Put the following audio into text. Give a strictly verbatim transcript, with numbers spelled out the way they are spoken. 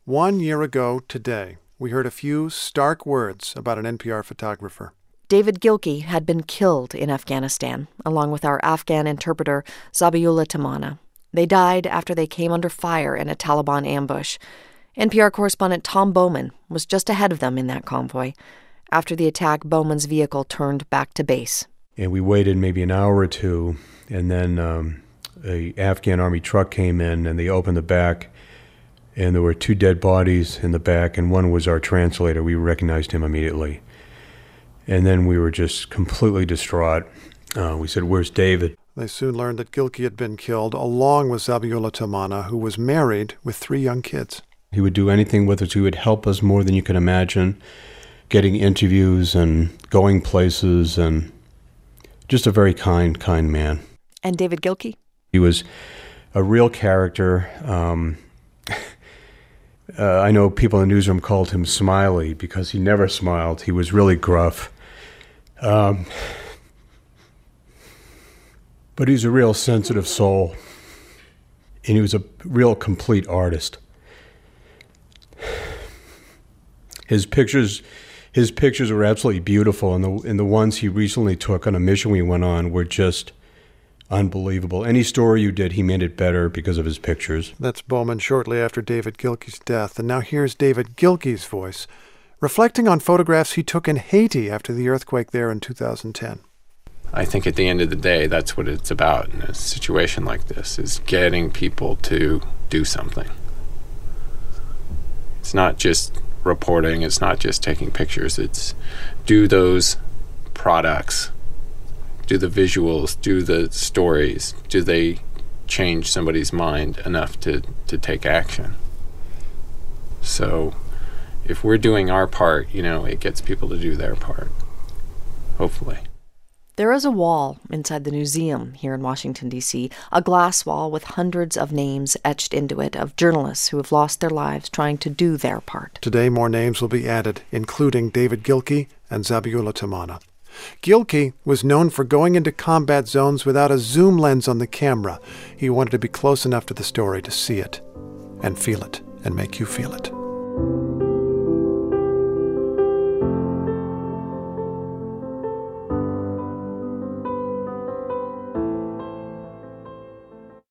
One year ago today, we heard a few stark words about an N P R photographer. David Gilkey had been killed in Afghanistan, along with our Afghan interpreter, Zabiullah Tamana. They died after they came under fire in a Taliban ambush. N P R correspondent Tom Bowman was just ahead of them in that convoy. After the attack, Bowman's vehicle turned back to base. And we waited maybe an hour or two, and then um, a Afghan army truck came in, and they opened the back, and there were two dead bodies in the back, and one was our translator. We recognized him immediately. And then we were just completely distraught. Uh, we said, "Where's David?" They soon learned that Gilkey had been killed, along with Zabiullah Tamana, who was married with three young kids. He would do anything with us. He would help us more than you can imagine, getting interviews and going places, and just a very kind, kind man. And David Gilkey? He was a real character. Um, uh, I know people in the newsroom called him Smiley because he never smiled. He was really gruff. Um, but he was a real sensitive soul, and he was a real complete artist. His pictures, his pictures were absolutely beautiful, and the and the ones he recently took on a mission we went on were just unbelievable. Any story you did, he made it better because of his pictures. That's Bowman shortly after David Gilkey's death, and now here's David Gilkey's voice, reflecting on photographs he took in Haiti after the earthquake there in two thousand ten. I think at the end of the day, that's what it's about in a situation like this, is getting people to do something. It's not just reporting, it's not just taking pictures, it's do those products, do the visuals, do the stories, do they change somebody's mind enough to, to take action? So if we're doing our part, you know, it gets people to do their part, hopefully. There is a wall inside the museum here in Washington, D C, a glass wall with hundreds of names etched into it of journalists who have lost their lives trying to do their part. Today, more names will be added, including David Gilkey and Zabiullah Tamana. Gilkey was known for going into combat zones without a zoom lens on the camera. He wanted to be close enough to the story to see it and feel it and make you feel it.